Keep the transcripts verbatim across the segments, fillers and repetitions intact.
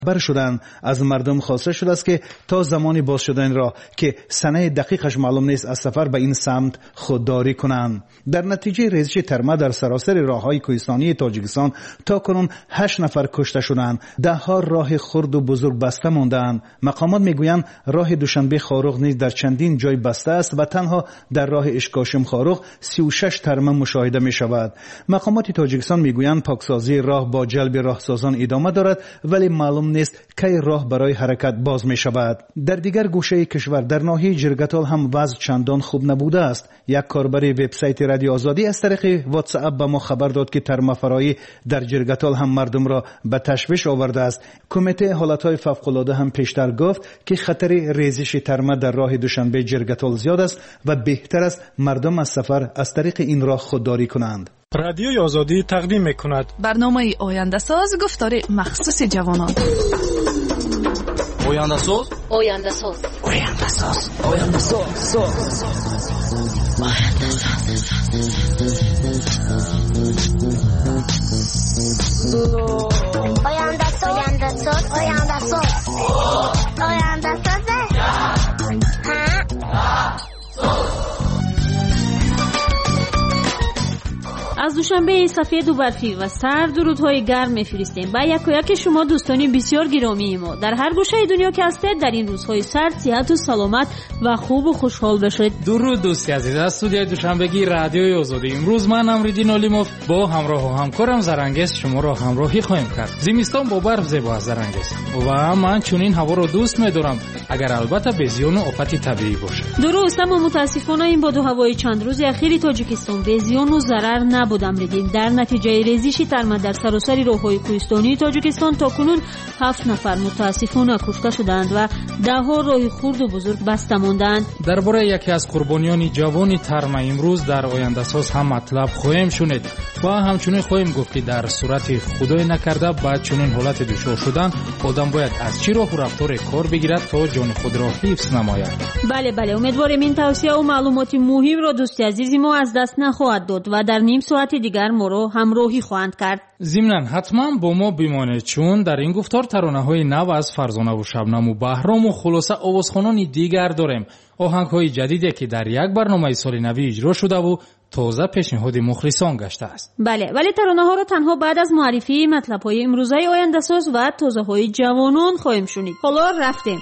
بر شدند. از مردم خواسته شده است که تا زمانی باز شدن راه که سنه دقیقش معلوم نیست از سفر به این سمت خودداری کنند. در نتیجه ریزش ترمه در سراسر راههای کوهستانی تاجیکستان تا کنون هشت نفر کشته شدند. ده ها راه خرد و بزرگ بسته ماندند. مقامات میگویند راه دوشنبه خاروق نیز در چندین جای بسته است و تنها در راه اشکاشم خاروق سی و شش ترمه مشاهده می شود. مقامات تاجیکستان میگویند پاکسازی راه با جلب راهسازان ادامه دارد ولی معلوم نیست کی راه برای حرکت باز می شود. در دیگر گوشه کشور در ناحیه جرگتال هم وضع چندان خوب نبوده است. یک کاربر وبسایت رادیو آزادی از طریق واتس اپ به ما خبر داد که ترمه فرایی در جرگتال هم مردم را به تشویش آورده است. کمیته حالتهای فوق‌العاده هم پیشتر گفت که خطر ریزش ترمه در راه دوشنبه جرگتال زیاد است و بهتر است مردم از سفر از طریق این راه خودداری کنند. رادیوی آزادی تقدیم می‌کند برنامه آینده ساز گفتار مخصوص جوانان. آینده ساز آینده ساز آینده ساز آینده ساز آینده ساز آینده ساز آینده ساز آینده ساز از دوشنبه سفید و برفی و سرد درودهای گرم می‌فرستیم با یک و یک شما دوستانی بسیار گرامی ما در هر گوشه دنیا که هستید. در این روزهای سرد صحت و سلامت و خوب و خوشحال باشید. درود دوستی عزیز، از استودیوی دوشنبگی رادیوی آزادی امروز من امریدین علیموف با همراه و همکارم زرنگیز شما را همراهی خواهیم کرد. زمستان با برف زیبا است زرنگیز و من چنین هوا را دوست می‌دارم اگر البته به زیان و آفت طبیعی باشه. درست، اما متاسفانه این باد و هوای چند روز اخیر تاجیکستان به زیان و ضرر نبود. در نتیجه ریزش ترمه در سراسر راههای کوهستانی تاجیکستان تا کنون هفت نفر متاسفانه کشته شدند و ده ها راه خرد و بزرگ بسته ماندند. درباره یکی از قربانیان جوان ترمه امروز در آینده ساز هم مطلب خواهیم شنید و همچنین خواهیم گفت که در صورت خدای نکرده بعد چنین حالت دچار شدن آدم باید از چی راه و رفتار کار بگیرد تا جان خود را حفظ نماید. بله بله، امیدواریم این توصیه و معلومات مهم را دوستی عزیز ما از دست نخواهد داد و در نیم ساعت دیگر ما را همراهی خواهند کرد. ضمناً حتما با ما بمانید چون در این گفتار ترانه‌های نو از فرزانه و شبنم و بهرام و خلاصه آوازخوانان دیگر داریم. آهنگ‌های جدیدی که در یک برنامه سال نوی اجرا شده و تازه پیشنهاد مخلصان گشته است. بله، ولی ترانه‌ها را تنها بعد از معرفی مطلب‌های امروزه آینده ساز و تازه‌های جوانان خواهیم شنید. حالا رفتیم.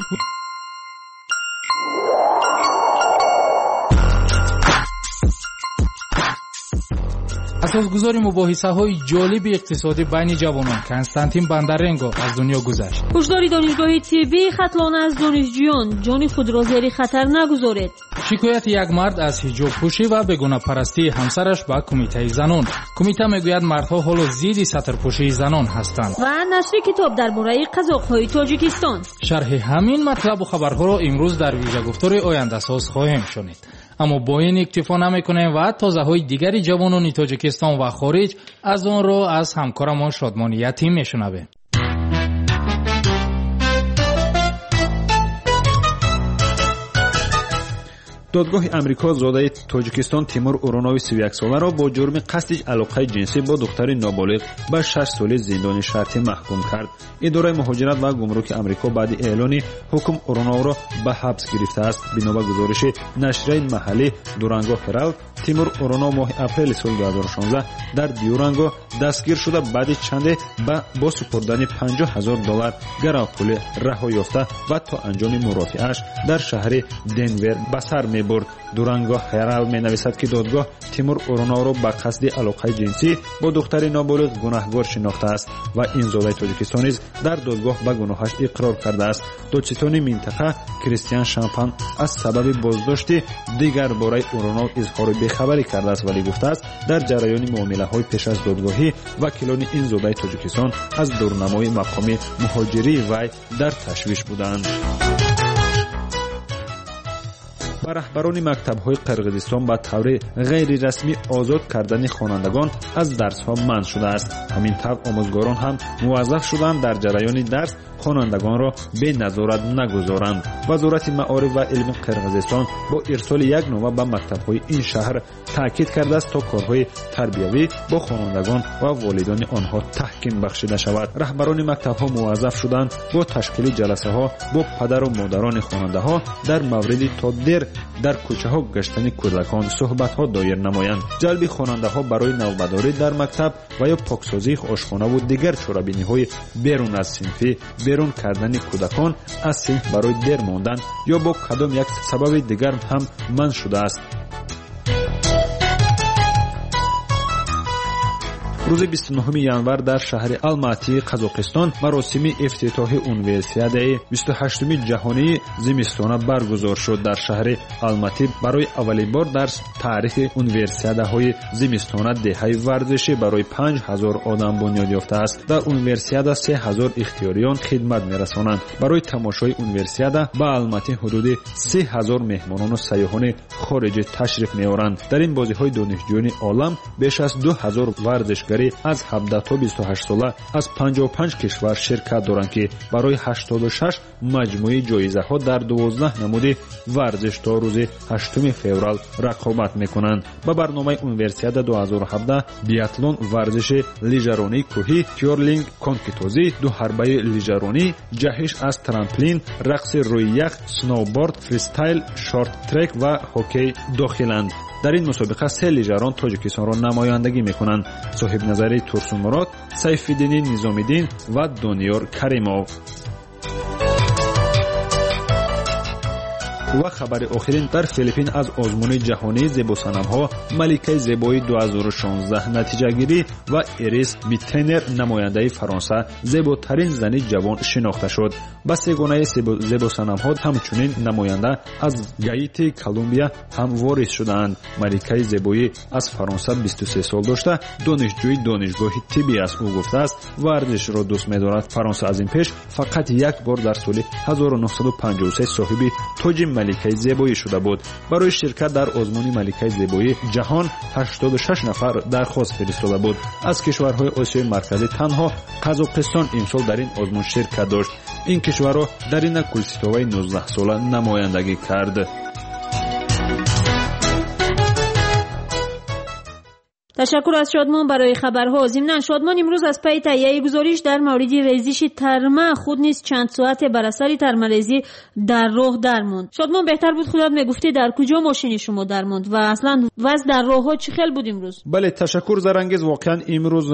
اساسگزار مباحثه‌های جالب اقتصادی بین جوانان کنستانتین باندارنگو از دنیا گذشت. هشدار دانشگاه طبی خطلانه از دانشجویان جان خود را زیر خطر نگذارید. شکایت یک مرد از حجاب پوشی و بگونه پرستی همسرش به کمیته زنان. کمیته میگوید مردها حالا ضد سطرپوشی زنان هستند. و نشر کتاب درباره قزاق‌های تاجیکستان. شرح همین مطلب و خبرها را امروز در ویژه گفتار آینده ساز خواهیم شنید. اما با این اکتفا نمی‌کنیم و تازه‌های دیگری جوانان تاجیکستان و خارج از آن را از همکارمان شادمان یتیم می‌شنویم. دادگاه امریکا زاده تاجیکستان تیمور اورونوی سی و یک ساله را با جرم قصد علاقه جنسی با دختر نابالغ به شش سال زندان شرطی محکوم کرد. اداره مهاجرت و گمرک امریکا بعد اعلان حکم اورونو را به حبس گرفته است. بنا به گزارش نشریه محلی دورانگو هرالد، تیمور اورونو ماه اپریل سال دو هزار و شانزده در دیورانگو دستگیر شده بعد چند با سپردن پنجاه هزار دلار گرو پول رها یافته و تا انجام مرافعه‌اش در شهر دنور به سر میبرد. دورانگو هرالد مینویسد که دادگاه تیمور اورونو را به قصد علاقه جنسی با دختر نابالغ گناهکار شناخته است و این زاده تاجیکستان نیز در دادگاه به گناهش اقرار کرده است. دادستان منطقه کریستیان شامپان از سبب بازداشت دیگر باره اورونو اظهار بیخبری کرده است ولی گفته است در جریان معامله‌های پیش از دادگاهی وکیلان این زاده تاجیکستان از دورنمای مقام مهاجری وی در تشویش بودند. و رهبران مکتب‌های قرقیزستان به طور غیر رسمی آزاد کردن خوانندگان از درس‌ها منع شده است. همین طور آموزگاران هم موظف شدند در جریان درس خوانندگان را به نظارت نگذارند. وزارت معارف و علم قرقیزستان با ارسال یک نامه به مکتب‌های این شهر تاکید کرده است تا کارهای تربیوی با خوانندگان و والدان آنها تحکیم بخشیده شود. رهبران مکتب‌ها موظف شدند با تشکیل جلسه‌ها با پدر و مادران خواننده‌ها در مورد تا دیر در کوچه‌ها گشتن کودکان صحبت‌ها دایر نمایند. جلب خواننده‌ها برای نوبداری در مکتب و یا پاکسازی آشخانه و دیگر چورابینی‌های بیرون از صنفی، بیرون کردن کودکان از صنف برای دیر ماندن یا با کدام یک سبب دیگر هم منع شده است. روز بیست و نهم январ در شهر الماتی قزاقستان مراسم افتتاح اونیورسیاده بیست و هشتم جهانی زمستانه برگزار شد. در شهر الماتی برای اولین بار در تاریخ اونیورسیاده های زمستانه دهه ورزشی برای پنج هزار آدم بنیاد یافته است. در اونیورسیاده سه هزار اختیاریان خدمت می‌رسانند. برای تماشای اونیورسیاده به الماتی حدود سه هزار مهمانان و سیاحان خارجی تشریف می‌آورند. در این بازی‌های دانشجویان عالم بیش از دو هزار ورزشگر از هفده تا بیست و هشت ساله از پنجاه و پنج کشور شرکت دارند که برای هشتاد و شش مجموعه جایزه‌ها در دوازده نمود ورزش تا روز هشتم فوریه رقابت می‌کنند. با برنامه اونیورسیاده دو هزار و هفده بیاتلون، ورزش لیژرانی کوهی، کیورلینگ، کنکی‌تازی، دو حربه لیژرانی، جهش از ترامپلین، رقص روی یخ، سنوبورد، فریستایل، شورت ترک و هوکی داخلند. در این مسابقه سه لیژران تاجیکستان را نمایندگی می‌کنند: صاحب نظری تورسون مراد، سیف‌الدین نظامی‌دین و دانیار کریمov. و خبر آخرین در فیلیپین از آزمون جهانی زیباسنم‌ها ملکه زیبایی دو هزار و شانزده نتیجه گیری و ایریس بیتنر نماینده فرانسه زیباترین زن جوان شناخته شد. با سگانه زیباسنم‌ها همچنین نماینده از گایتی کلمبیا هم وارد شدند. ملکه زیبایی از فرانسه بیست و سه سال داشته، دانشجوی دانشگاه طبی است. او گفته است ورزش را دوست می‌دارد. فرانسه از این پیش فقط یک بار در سال هزار و نهصد و پنجاه و سه صاحب تاج ملکه زیبایی شده بود. برای شرکت در آزمون ملکه زیبایی جهان هشتاد و شش نفر درخواست فرستاده بود. از کشورهای آسیای مرکزی تنها قزاقستان امسال در این آزمون شرکت داشت. این کشور را در این کلسیتوی نوزده ساله نمایندگی کرد. تشکر از شادمان برای خبرها. ضمناً شادمان امروز از پی تهیه گزارش در مورد ریزش ترمه خود نیز چند ساعت بر اثر ترمه‌ریزی در راه درماند. شادمان بهتر بود خودت میگفتی در کجا ماشین شما درماند و اصلا وضع در راه‌ها چه خیلی بود امروز؟ بله تشکر زرانگیز. واقعا امروز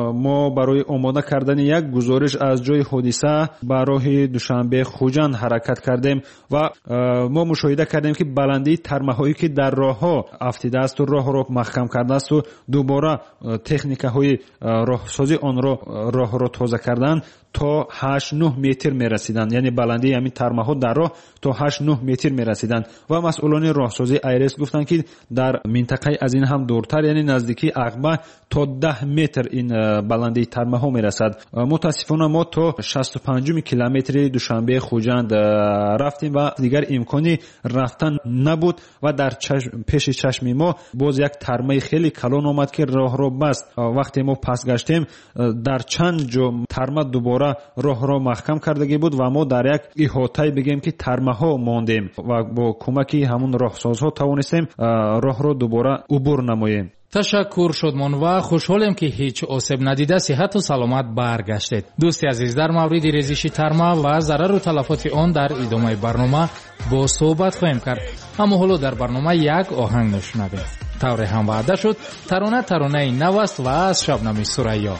ما برای آماده کردن یک گزارش از جای حادثه به راه دوشنبه خوجند حرکت کردیم و ما مشاهده کردیم که بلندی ترمه‌هایی که در راه‌ها افتیده است و راه را محکم کرده است و دوباره تکنیک‌های راهسازی آن را راه را تازه کردن تا هشت نه متر میرسیدند. یعنی بلندی همین ترمه‌ها در راه تا هشت نه متر میرسیدند و مسئولان راهسازی ایرس گفتند که در منطقه از این هم دورتر یعنی نزدیکی عقبه تا ده متر این بلندی ترمه‌ها میرسد. متاسفانه ما تا شصت و پنج کیلومتر دوشنبه خوجند رفتیم و دیگر امکانی رفتن نبود و در چشم پیش چشم ما باز یک ترمه خیلی کلان آمد که راه را بست. وقتی ما پس گشتیم در چند جا ترمه دوباره راه را محکم کردگی بود و ما در یک احاطه بگیم که ترمه ها ماندیم و با کمک همون راهسازها توانستیم راه را دوباره عبور نماییم. تشکر شادمان و خوشحالم که هیچ آسیب ندیده صحت و سلامت برگشتید. دوستی عزیز در مورد ریزش ترمه و ضرر و تلفات آن در ادامه برنامه با صحبت خواهیم کرد. اما حالا در برنامه یک آهنگ نشنویم. طور هم وعده شد ترانه ترانه نو است و از شبنم ثریا.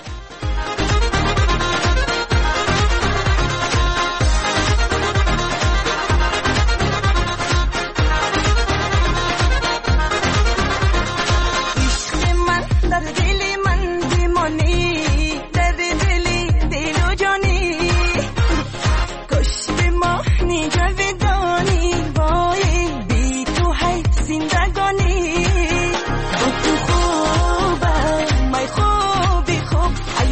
I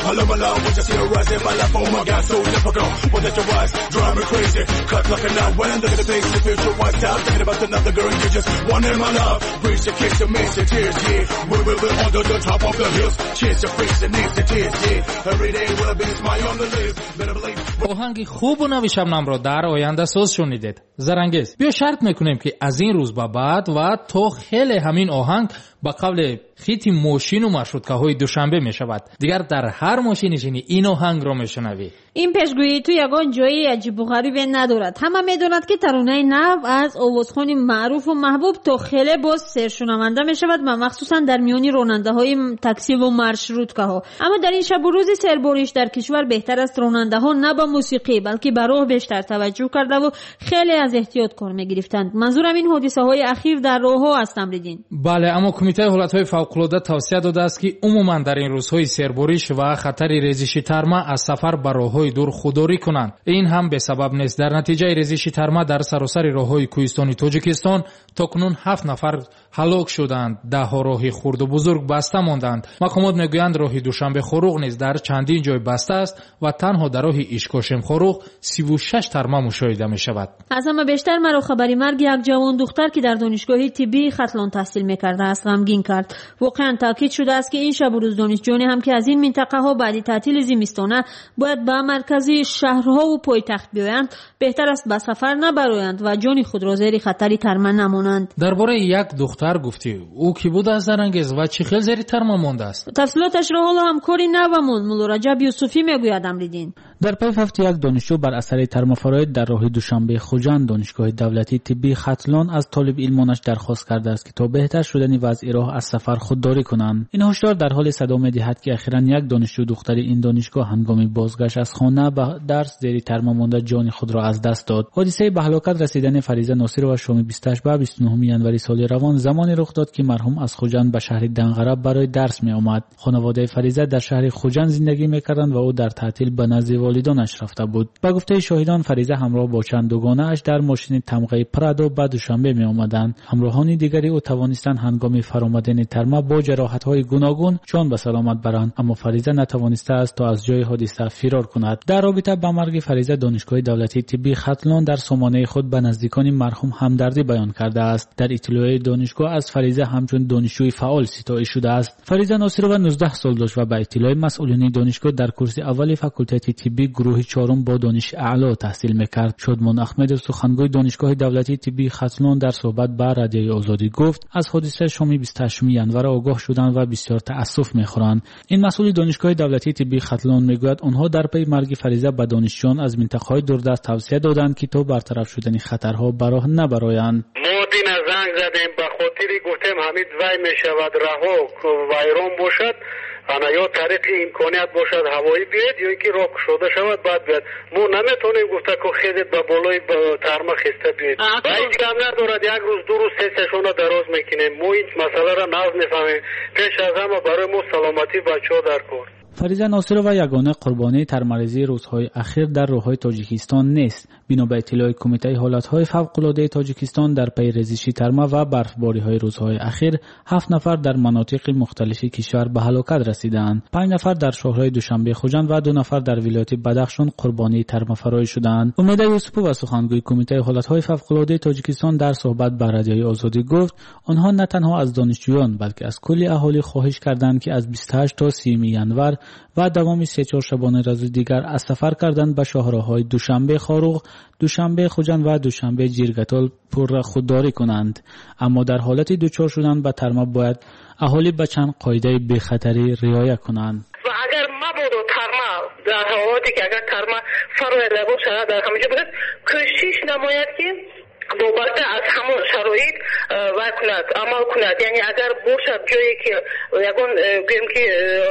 Hello my love, when you see her rising, my life, oh my God, so difficult. What that your eyes drive me crazy. Cut like a knife when I look at the things, the future white out. Thinking about another girl, you just one in my love. Breach the kiss, the miss, the tears, yeah. We will be under the top of the hills. Cheers to face the needs, the tears, yeah. Every day will be smile on the lips. Better believe. آهنگ خوب و نوی شبنم را در آینده ساز شنیدید. زرنگیز بیا شرط میکنیم که از این روز به بعد و تا خیلی همین آهنگ با قبل خیتی ماشین و مرشودکه های دوشنبه می شود. دیگر در هر ماشین نشینی این آهنگ را می شنوی. این پیشگویی تو یگان جایی عجیب و غریبی ندارد. همه میدونند که ترانه نو از آوازخوان معروف و محبوب تا خیلی باز سرشنونده می شود و مخصوصا در میانی راننده های تاکسی و مرشودکه ها. اما در این شب و روز سرباریش در کشور بهتر است راننده ها نه به موسیقی بلکه به راه بیشتر توجه کرده و خیلی از احتیاط کار می گرفتند. منظورم این حادثه های اخیر در راه ها است. تمریدین. بله، اما کمیته حالتهای فوق‌العاده توصیه داده است که عموما در این روزهای سرباریش و خطر ریزش ترمه از سفر به راههای دور خودداری کنند. این هم به سبب نیست. در نتیجه ریزش ترمه در سراسر راههای کوهستانی تاجیکستان تاکنون هفت نفر هلاک شدند. ده ها راه خرد و بزرگ بسته ماندند. مقامات میگویند راه دوشنبه خروغ نیز در چندین جای بسته است و تنها در راه اشکاشم خروغ سی و شش ترمه مشاهده می شود. از همه بیشتر مرا خبری مرگ یک جوان دختر که در دانشگاه طبی ختلان تحصیل میکرده است غمگین کرد. واقعا تاکید شده است که این شب و روز دانشجویان هم که از این منطقه ها بعد تعطیل زمستانه باید به مرکزی شهرها و پایتخت بیایند بهتر است به سفر نبرایند و جان خود را زیر خطر ترمه نمانند. درباره یک دختر گفتی او کی بود از زرنگیز و چه خیلی زیر ترمه مانده است؟ تفصیلاتش را حالا همکاری نومون مولا رجب یوسفی میگوید. امریدین. در پی فوت یک دانشجو بر اثر ترمافراید در راه دوشنبه خوجند دانشگاه دولتی طبی ختلان از طالب علمانش درخواست کرده است که تا بهتر شدن وضع راه از سفر خودداری کنند. این هشدار در حال صدا می‌دهد که اخیراً یک دانشجو دختر این دانشگاه هنگام بازگشت از خانه به درس زیر ترمه مانده جان خود را از دست داد. حادثه به هلاکت رسیدن فریضه ناصر و شام بیست و هشت به بیست و نه ژانویه سال روان زمانی رخ داد که مرحوم از خوجند به شهر دنقره برای درس می‌آمد. خانواده فریضه در شهر خوجند زندگی می‌کردند و او در تعطیل به نزد والدانش رفته بود. با گفته شاهدان فریضه همراه با چند دوگانه اش در ماشین تمغه پرادو به دوشنبه می آمدند. همراهان دیگری او توانستند هنگام فرآمدن ترمه با جراحت‌های گوناگون جان به سلامت برند، اما فریضه نتوانسته است تا از جای حادثه فرار کند. در رابطه با مرگ فریضه دانشگاه دولتی طبی ختلان در سامانه خود به نزدیکان مرحوم همدردی بیان کرده است. در اطلاع دانشگاه از فریضه همچون دانشجوی فعال ستایش شده است. فریضه ناصر و نوزده سال داشت و به اطلاع مسئولین دانشگاه در کورس اول فاکولته طبی گروه چهارم با دانش اعلی تحصیل میکرد. شادمان احمد سخنگوی دانشگاه دولتی طبی ختلان در صحبت با رادیوی آزادی گفت از حادثه شام بیست و هشت ژانویه آگاه شدند و بسیار تأسف میخورند. این مسئول دانشگاه دولتی طبی ختلان میگوید آنها در پی مرگ فریضه به دانشجویان از منطقه‌های دوردست توصیه دادند که تا برطرف شدن خطرها به راه نبرایند. ما دین زنگ زدیم به خاطری گفتیم همین وای میشود رها وایران باشد انا یا طریق امکانیت باشد هوایی بیاد یا اینکه راه شده شود بعد بیاد. ما نمیتونیم گفته که خیلیت به بالای ترمه خسته بیاد و هیچ کم ندارد یک روز دو روز سه سشونه دراز میکنیم. ما این مسئله را ناز میفهمیم. پیش از همه برای ما سلامتی بچه ها در کار. فریضه ناصر و یگانه قربانی ترمریزی روزهای اخیر در راههای تاجیکستان نیست. بنا به اطلاع کمیته حالتهای فوق‌العاده تاجیکستان در پی ریزش ترمه و برفباری‌های روزهای اخیر هفت نفر در مناطق مختلف کشور به هلاکت رسیدند. پنج نفر در شهرهای دوشنبه خوجند و دو نفر در ولایت بدخشان قربانی ترمه فراری شدند. امید یوسفی و سخنگوی کمیته حالتهای فوق‌العاده تاجیکستان در صحبت با رادیوی آزادی گفت آنها نه تنها از دانشجویان بلکه از کل اهالی خواهش کردند که از بیست و هشت تا سی ژانویه و دوام سه چهار شبانه روز دیگر از سفر کردند به شهرهای دوشنبه خاروغ، دوشنبه خوجند و دوشنبه جیرگتال پر خودداری کنند. اما در حالت دچار شدن به ترمه باید اهالی به چند قاعده بی خطری رعایت کنند. و اگر مبادا ترمه در حالتی که اگر ترمه فرار نباشد در همینجا باید کوشش نماید که بابت از همون شرایط وای کند عمل کند. یعنی اگر باشد جایی که یکون گویم که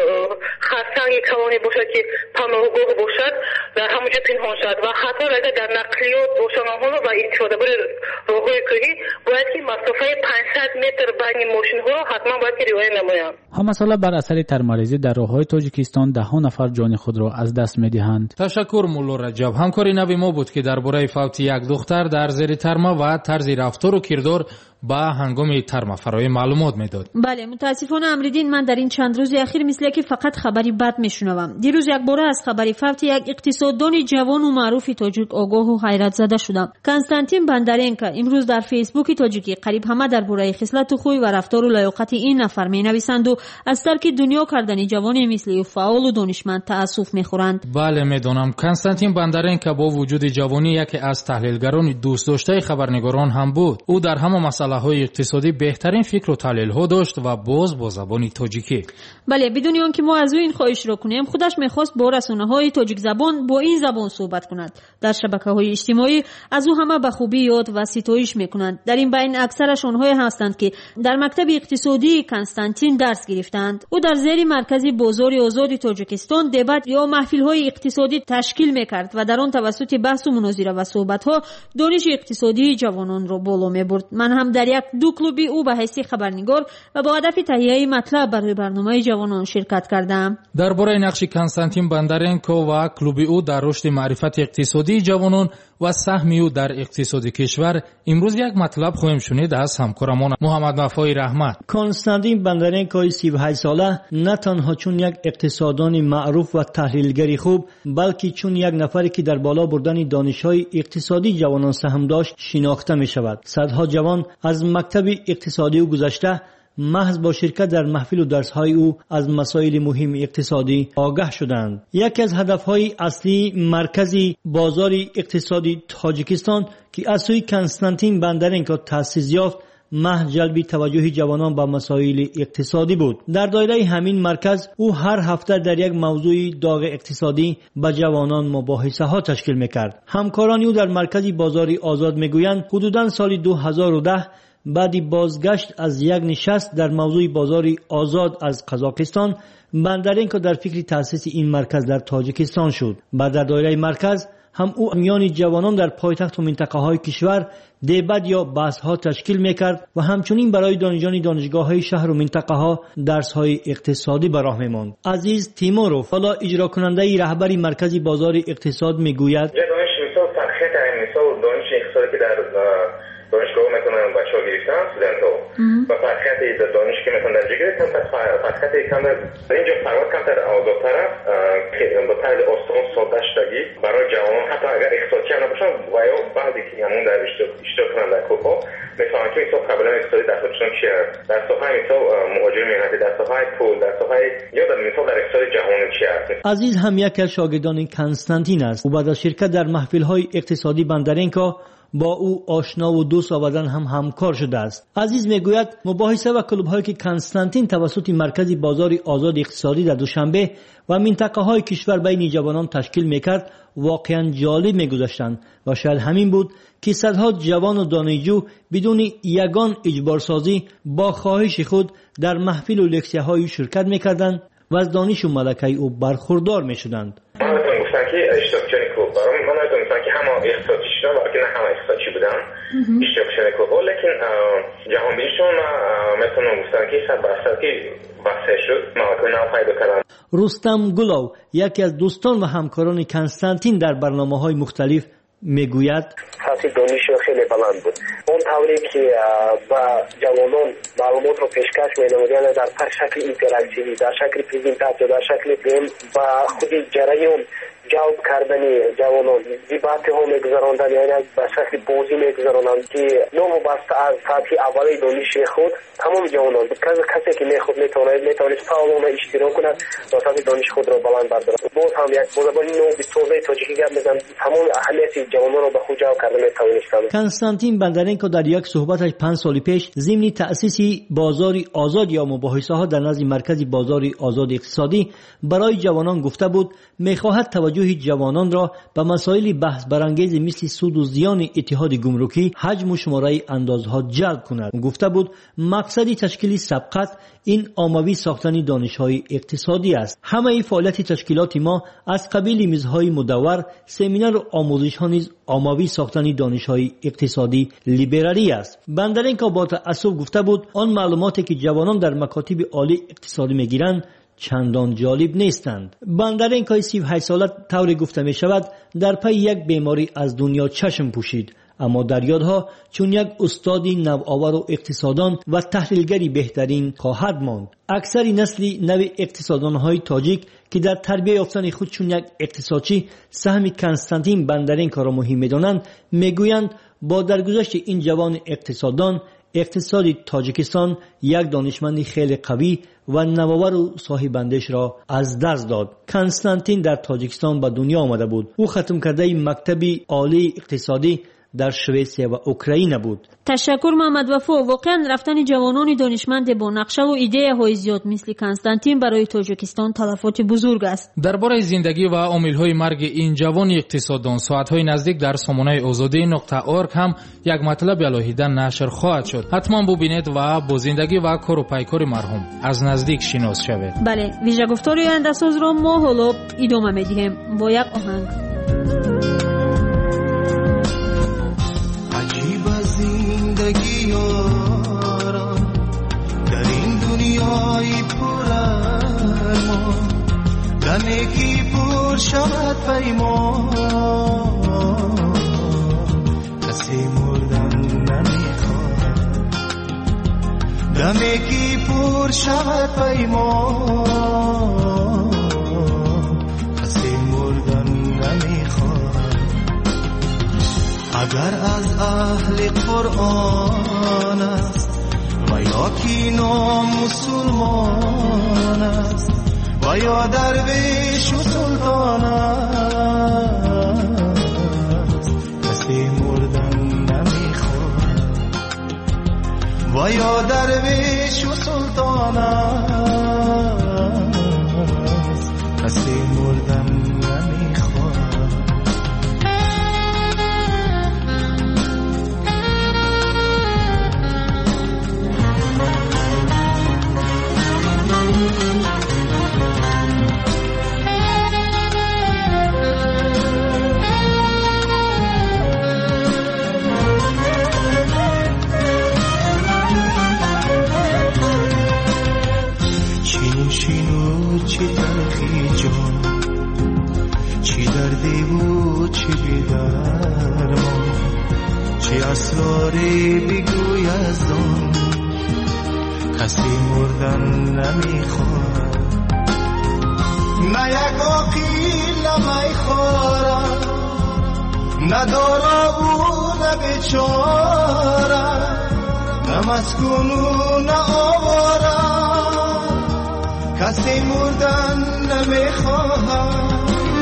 خستنگی کلانی باشد که پناهگاه باشد در همونجا پنهان شد و حتی اگر در نقلیات باشد آنها و استفاده برای راههای کوهی باید که مسافه پانصد متر بین ماشین ها حتما باید که رعایت نمایند. هم مسئله بر اثر ترمریزی در راههای تاجیکستان ده ها نفر جان خود را از دست می‌دهند. تشکر مولا رجب. همکاری نوی ما بود که درباره فوت یک دختر در زیر ترمه و طرز رفتار و کردار با هنگام ترمفرای معلومات میداد. بله متاسفانه امریدین، من در این چند روز اخیر مثل که فقط خبری بد میشنوم. دیروز یک باره از خبری فوت یک اقتصاددان جوان و معروف تاجیک آگاه و حیرت زده شدم. کنستانتین بندرنکا امروز در فیسبوک تاجیکی قریب همه درباره خصلت و خوی و رفتار و لیاقت این نفر مینویسند و از ترک دنیا کردن جوانی مثل او فعال و دانشمند تاسف میخورند. بله میدونم. کنستانتین بندرنکا با وجود جوانی یکی از تحلیلگران دوست داشته خبرنگاران هم بود. او در همه مسئله های اقتصادی بهترین فکر و تحلیل ها داشت و باز با زبان تاجیکی. بله بدون آنکه ما از او این خواهش را کنیم، خودش میخواست با رسانه های تاجیک زبان با این زبان صحبت کند. در شبکه های اجتماعی از او همه به خوبی یاد و ستایش میکنند. در این بین اکثرش آنهایی هستند که در مکتب اقتصادی کنستانتین درس گرفتند. او در زیر مرکزی بازار آزاد تاجیکستان دبات یا محفل های اقتصادی تشکیل میکرد و در آن توسط بحث و مناظره و صحبت ها دانش اقتصادی جوانان را بالا میبرد. من هم در یک دو کلوبی او به حیث خبرنگار و با هدف تهیه مطلب برای برنامه جوانان شرکت کردم. درباره نقش کنستانتین بندرنکو و کلوب او در رشد معرفت اقتصادی جوانان و سهم او در اقتصاد کشور امروز یک مطلب خواهیم شنید از همکارمان محمد وفای رحمت. کنستانتین بندرنکو سی و هشت ساله نه تنها چون یک اقتصاددان معروف و تحلیلگری خوب، بلکه چون یک نفری که در بالا بردن دانش‌های اقتصادی جوانان سهم داشت شناخته می شود. صدها جوان از مکتب اقتصادی او گذشته محض با شرکت در محفل و درس‌های او از مسائل مهم اقتصادی آگاه شدند. یکی از هدف‌های اصلی مرکزی بازار اقتصادی تاجیکستان که از سوی کنستانتین بندرنکو تأسیس یافت، محض جلب توجه جوانان به مسائل اقتصادی بود. در دایره همین مرکز او هر هفته در یک موضوع داغ اقتصادی با جوانان مباحثه ها تشکیل میکرد. همکاران او در مرکز بازار آزاد میگویند حدوداً سال دو هزار و ده بعدی بازگشت از یک نشست در موضوع بازار آزاد از قزاقستان، بندرنکو در فکر تأسیس این مرکز در تاجیکستان شد. بعد در دایره مرکز هم او میان جوانان در پایتخت و منطقه های کشور دیبت یا بحث ها تشکیل میکرد و همچنین برای دانشجویان دانشگاه های شهر و منطقه ها درس های اقتصادی به راه میماند. عزیز تیموروف، حالا اجرا کننده رهبری مرکزی بازار اقتصاد میگوید دانش اقتصادی که در دانشگاه مثلا بچه‌ها گرفتن استودنت‌ها و فرقیت دانش که مثلا در اینجا گرفتن، پس فرقیت کم در اینجا فرقیت کمتر آزادتر است که با طرز آسان ساده شدگی برای جوانان حتی اگر اقتصادی هم نباشن و یا بعضی که همون در اشتراک کنند در کوپا مثلا که مثلا قبلا اقتصادی در خودشون چی است، در صفحه مثلا مهاجر مهنتی، در صفحه پول، در صفحه یا در مثلا در اقتصاد جهانی چی است. عزیز هم یکی از شاگردان کنستانتین است و بعد از شرکت در محفل‌های اقتصادی بندرنکو با او آشنا و دوست آوردن هم همکار شده است. عزیز میگوید مباحثه و کلوب‌هایی که کنستانتین توسط مرکز بازار آزاد اقتصادی در دوشنبه و منطقه های کشور بین جوانان تشکیل میکرد واقعا جالب میگذاشتند و شاید همین بود که صدها جوان و دانشجو بدون یگان اجبارسازی با خواهش خود در محفل و لکچه های شرکت میکردند و از دانش و ملکه او برخوردار میشدند. من نمیتونم مثلا که همه اقتصادی شدن ولی نه همه اقتصادی بودن اشتراک شده که لیکن جهان بیشون میتونم گفتن که صد برصد که بحثه شد مواقع نو پیدا کردن. رستم گلو یکی از دوستان و همکاران کنستانتین در برنامه های مختلف میگوید سطح دانش خیلی بلند بود. اون طوری که با جوانان معلومات رو پیشکش می‌نمودن در هر شکل اینتراکتیوی، در شکل پرزنتاسیون، در شکل فیلم و خود جریان جواب کردنی جوانان دیبات ها میگذراندن، یعنی به شکل بازی میگذراندن که نو بسته از سطح اولی دانش خود تمام جوانان کسی که میخواد میتواند میتواند فعالانه اشتراک کند و سطح دانش خود را بلند بردارد. باز هم یک بازبانی نو به توضیح تاجیکی گپ میزنم تمام اهمیت جوانان را به خود جواب کرده میتوانستند. کنستانتین بندرنکو در یک صحبتش پنج سال پیش ضمن تأسیس بازار آزاد یا مباحثه ها در نزد مرکز بازار آزاد اقتصادی برای جوانان گفته بود میخواهد توجه جوانان را به مسائل بحث برانگیز مثل سود و زیان اتحاد گمرکی، حجم و شماره اندازها جلب کند. گفته بود مقصد تشکیل سبقت این عاموی ساختن دانش‌های اقتصادی است. همه ای فعالیت تشکیلات ما از قبیل میزهای مدور، سمینار و آموزش‌ها نیز عاموی ساختن دانش‌های اقتصادی لیبرالی است. بندرنکو با تأسف گفته بود آن معلوماتی که جوانان در مکاتب عالی اقتصادی می‌گیرند چندان جالب نیستند. بندرنکو سی و هشت ساله طوری گفته می شود در پی یک بیماری از دنیا چشم پوشید. اما در یادها چون یک استادی نوآور و اقتصاددان و تحلیلگری بهترین خواهد ماند. اکثر نسل نو اقتصاددان‌های تاجیک که در تربیه یافتن خود چون یک اقتصادچی سهم کنستانتین بندرینکا را مهم می‌دانند، میگویند با درگذشت این جوان اقتصاددان، اقتصادی تاجیکستان یک دانشمندی خیلی قوی و نوآور و صاحب اندیش را از دست داد. کنستانتین در تاجیکستان به دنیا آمده بود. او ختم کرده مکتب عالی اقتصادی در سوئیسیا و اوکراین بود. تشکر محمد وفا. واقعا رفتن جوانان دانشمند با نقشه و ایده های زیاد مثل کنستانتین برای تاجیکستان تلفات بزرگ است. درباره زندگی و عامل‌های مرگ این جوان اقتصاددان ساعت‌های نزدیک در سامانه آزادی نقطه اورگ هم یک مطلب علیحده نشر خواهد شد. حتما ببینید و با زندگی و کار و پیکار مرحوم از نزدیک شناس شوید. بله، ویژه گفتار آینده‌ساز را ما حالا ادامه می‌دهیم با یک آهنگ. زندگی آرام در این دنیای پر ارمان، دمکی پر شود پیمان، کسی مردن نمیخواد. دمکی پر شود پیمان، کسی مردن نمیخواد. اگر از اهل قرآن است و یا کی نام مسلمان است و یا درویش و سلطان است، کسی مردن نمیخواد. و یا درویش و سلطان است، کسی مردن نمیخواد. چی تلخی جان، چی دردی و چی بیدرمان، چی اسراری بگوی از آن، کسی مردن نمیخواد. نه یک عاقل نمیخواد، نه دارا و نه بیچاره، نه مسکون و نه آواره، کسی مردن نمیخواهد.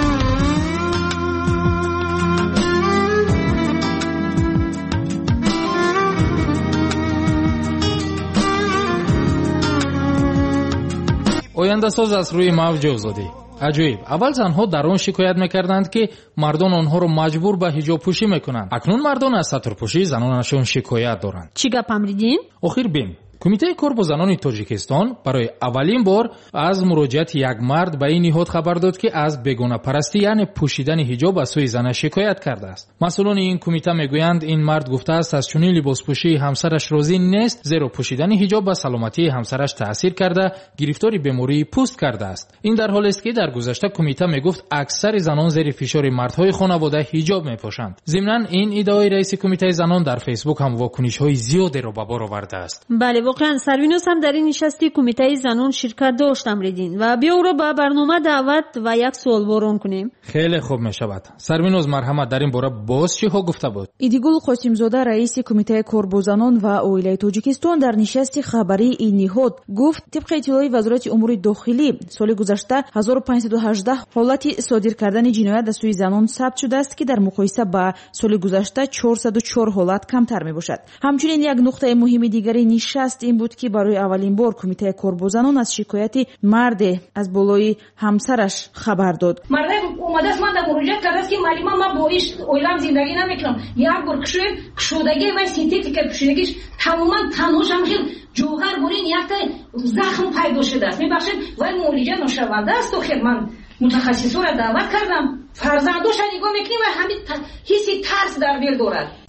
آینده ساز از روی موج آزادی. عجیب، اول زنها در آن شکایت میکردند که مردان آنها را مجبور به حجاب پوشی میکنند. اکنون مردان از ستر پوشی زنانشان شکایت دارند. چی گپ امریدین؟ آخر بین کمیته کار با زنان تاجیکستان برای اولین بار از مراجعت یک مرد به این نهاد خبر داد که از بیگانه پرستی یعنی پوشیدن حجاب از سوی زن شکایت کرده است. مسئولان این کمیته میگویند این مرد گفته است از چنین لباس پوشی همسرش راضی نیست، زیرا پوشیدن حجاب به سلامتی همسرش تاثیر کرده، گرفتاری بیماری پوست کرده است. این در حالی است که در گذشته کمیته میگفت اکثر زنان زیر فشار مردهای خانواده حجاب میپوشند. ضمن این ادعای رئیس کمیته زنان در فیسبوک هم واکنش‌های زیادی را به بار آورده است. بله، واقعا سروینوس هم در این نشستی کمیته زنان شرکت داشت امریدین و بیا او را به برنامه دعوت و یک سوال وارون کنیم. خیلی خوب می شود. سروینوس مرحمت در این باره باز چی ها گفته بود؟ ایدیگول قاسمزاده رئیس کمیته کار با زنان و اویلای تاجیکستان در نشست خبری این نهاد گفت طبق اطلاعی وزارت امور داخلی سال گذشته هزار و پانصد و هجده حالت صادر کردن جنایت از سوی زنان ثبت شده است که در مقایسه با سال گذشته چهارصد و چهار حالت کمتر می باشد. همچنین یک نقطه مهم دیگری نشست این بود که برای اولین بار کمیته کار با زنان از شکایت مرد از بالای همسرش خبر داد. مرد اومده است من در مراجعه کرده است که معلومه من با ایش اویلم زندگی نمیکنم. یک بار کشوی کشودگی و سینتتیک کشودگیش تماما تنهاش هم خیلی جوهر برین یک تا زخم پیدا شده است. میبخشید ولی مولجه نشونده است و خیلی من متخصصا را دعوت کردم. فرزندوش نگاه میکنیم و همین حسی ترس در دل دارد.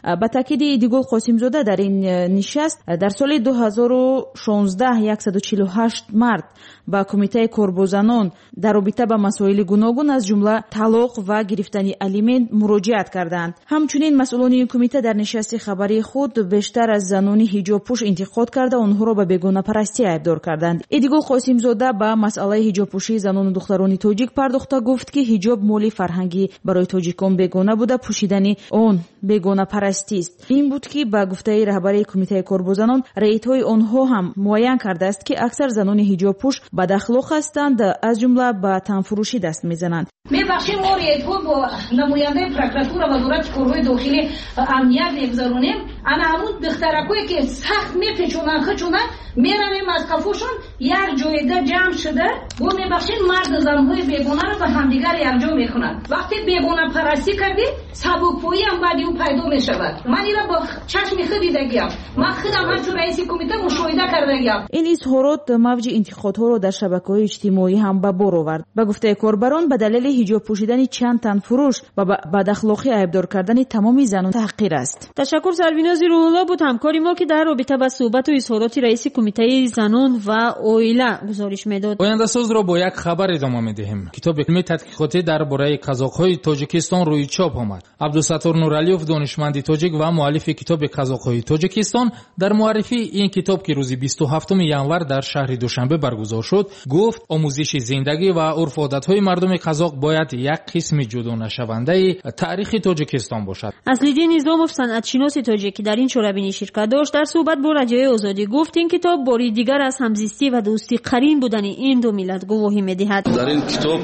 ба таъкиди идигул қосимзода дар ин нишаст дар соли дуҳазору шонздаҳ яксаду чилу ҳашт мард ба кумитаи корбозанон дар робита ба масоили гуногун аз ҷумла талоқ ва гирифтани алимент муроҷиат карданд. ҳамчунин масъулони ин кумита дар нишасти хабарии худ бештар аз занони ҳиҷобпӯш интиқод карда онҳоро ба бегонапарастӣ айбдор карданд. идигул қосимзода ба масъалаи ҳиҷобпӯшии занону духтарони тоҷик пардохта гуфт ки ҳиҷоб моли фарҳангӣ барои тоҷикон бегона буда пӯшидани он бегонапарастист. ин буд ки ба гуфтаи раҳбари кумитаи корбозанон раитҳои онҳо ҳам муайян кардааст ки аксар занони ҳиҷобпӯш бадахлоқ ҳастанд, аз ҷумла ба танфурӯшӣ даст мезананд. мебахшем мо рейтҳо бо намояндаи прокуратура вазорати корҳои дохилӣ амният мегузаронем. ана ҳамун духтаракое ки сахт мепечонанд хичонанд меравем аз кафошон як ҷоида ҷамъ шуда бо мебахшем марду занҳои бегонаро ба ҳамдигар якҷо мекунанд. вақте бегонапарастӣ кардӣ сабукпоӣ ҳам баъди ӯ пайдо мешавад. ман инро бо чашми худ дидагиам. ман худам ҳамчун раиси кумита мушоҳида кардагиам. ин изҳорот мавҷи интиқодҳоро дар шабакаҳои иҷтимоӣ ҳам ба бор овард. ба гуфтаи корбарон ба далели ҳиҷоб пӯшидани чанд тан фурӯш ва бадахлоқӣ айбдор кардани тамоми занон таҳқир аст. ташаккур сарвинози рӯҳулло буд ҳамкори мо ки дар робита ба суҳбату изҳороти раиси кумитаи занон ва оила гузориш медод. ояндасозро бо як хабар идома медиҳем. китоби илми тадқиқотӣ дар бораи қазоқҳои тоҷикистон рӯи чоп омад. абдусаттор нуралиев донишманди тоҷик ва муаллифи китоби қазоқҳои тоҷикистон дар муаррифии ин китоб ки рӯзи бисту ҳафтуми январ дар шаҳри душанбе баргузор шуд гуфт омӯзиши зиндагӣ ва урф одатҳои мардуми қазоқ бояд як қисми ҷудонашавандаи таърихи тоҷикистон бошад. аслиддин низомов санъатшиноси тоҷик ки дар ин чорабинӣ ширкат дошт дар суҳбат бо радиои озодӣ гуфт ин китоб бори дигар аз ҳамзистӣ ва дӯстӣ қарин будани ин ду миллат гувоҳӣ медиҳад. дар ин китоб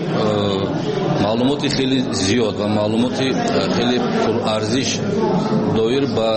маълумоти хеле зиёд ва маълумоти хеле пурарзиш доир ба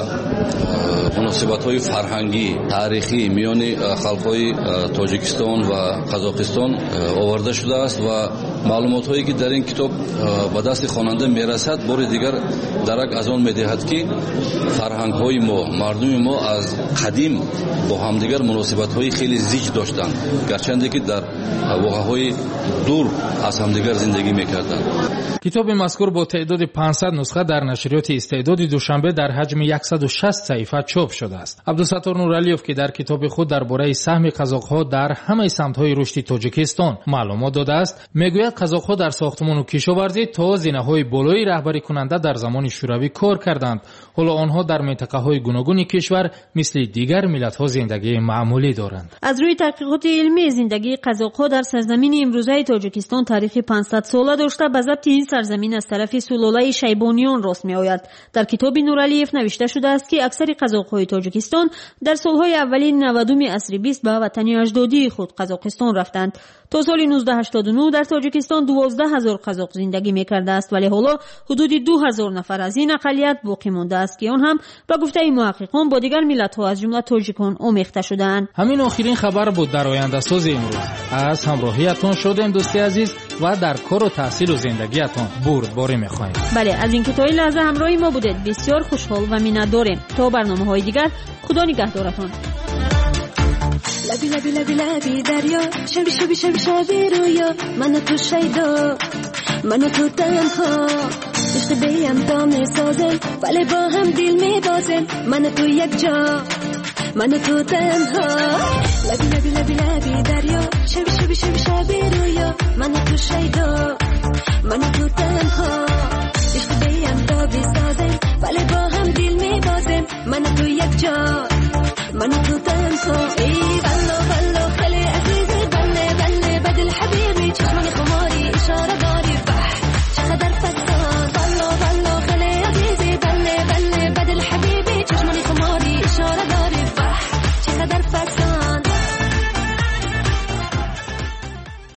муносибатҳои фарҳангӣ таърихӣ миёни халқҳои тоҷикистон ва қазоқистон оварда шудааст ва маълумотҳое ки дар ин китоб ба дасти хонанда мерасад бори дигар дарак аз он медиҳад ки фарҳангҳои мо мардуми мо аз қадим бо ҳамдигар муносибатҳои хеле зич доштанд, гарчанде ки дар воқаъҳои дур аз ҳамдигар зиндагӣ мекарданд. китоби мазкур бо теъдоди панҷсад нусха дар нашриёти истеъдоди душанбе дар ҳаҷми яксаду шаст саҳифа чоп шудааст. абдусаттор нуралиев ки дар китоби худ дар бораи саҳми қазоқҳо дар ҳамаи самтҳои рушди тоҷикистон маълумот додааст, мегӯяд қазоқҳо дар сохтмону кишоварзӣ то зинаҳои болои раҳбарӣ кунанда дар замони шӯравӣ кор карданд. ҳоло онҳо дар минтақаҳои гуногуни кишвар мисли дигар миллатҳо зиндагии маъмулӣ доранд. аз рӯи тадқиқоти илмӣ зиндагии қазоқҳо дар сарзамини имрӯзаи тоҷикистон таърихи панҷсадсола дошта ба забти ин сарзамин аз тарафи сулолаи шайбониён рост меояд. дар китоби нуралиев навишта шудааст ки аксари қазоқҳои тоҷикистон дар солҳои аввали навадуми асри бист ба ватани аҷдодии худ қазоқистон рафтанд. то соли нуздаҳ ҳаштоду нӯ дар тоҷикистон дувоздаҳ ҳазор қазоқ зиндагӣ мекардааст, вале ҳоло ҳудуди ду ҳазор нафар аз ин ақалият боқӣ мондааст ки он ҳам ба гуфтаи муҳаққиқон бо дигар миллатҳо аз ҷумла тоҷикон омехта шудаанд. ҳамин охирин хабар буд дар ояндасози имрӯз. аз ҳамроҳиятон шодем дӯсти азиз ва дар кору таҳсилу зиндагиятон бурдборӣ мехоҳем. бале аз ин ки то ин лаҳза ҳамроҳи мо будед бисёр хушҳол ва миннатдорем. то барномаҳои дигар худо нигаҳдоратон. لبی لبی لبی لبی دریا شبی شبی شبی شبی رویا من تو شیدا من تو تنها عشق بیم تا میسازم ولی با هم دل میبازم من تو یک جا من تو تنها لبی لبی لبی لبی دریا شبی شبی شبی شبی رویا من تو شیدا من تو تنها عشق بیم تا میسازم ولی با هم دل میبازم من تو یک جا من تو تنها